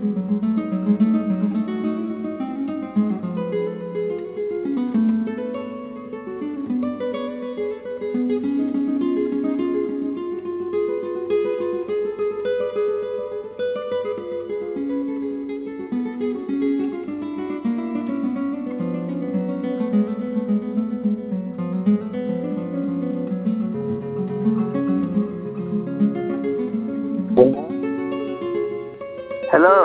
hello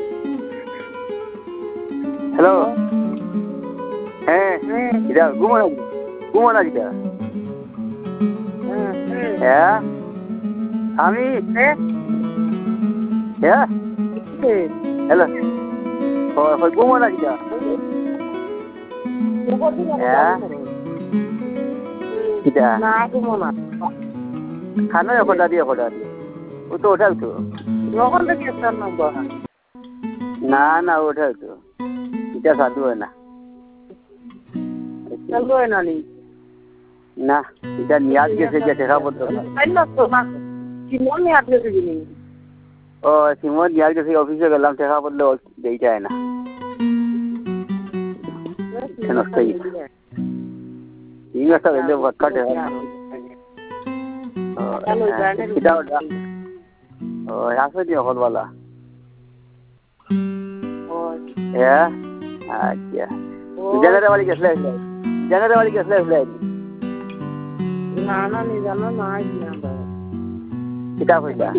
hello হ্যাঁ এটা ঘুমো না যেটা হ্যাঁ আমি হ্যাঁ হ্যালো ঘুমো না যেটা হ্যাঁ যেটা খানো এখন দিয়ে ও তো ওঠাও তো না না ওঠাও তো এটা চালু হয় না না এটা নিয়াজ গেছে যে দেখা পড়তো ও সিমন নিয়াজ গেছে অফিসে গেলাম দেখা পড়লে দেই যায় না নষ্ট হয়ে গেছে ঠিক আছে এলে ভটকা দেখা ও আসো দিও হলওয়ালা হ্যাঁ আচ্ছা জানারে বাড়ি গেছলে না জানো না কিতা কইলা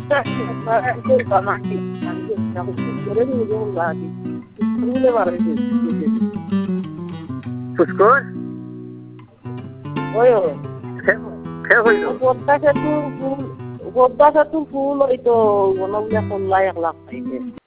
ফুসকর ওই খে হইল পদ্মা সেতু ফুল হইতো গণগুলা 1 লাখ পাইছে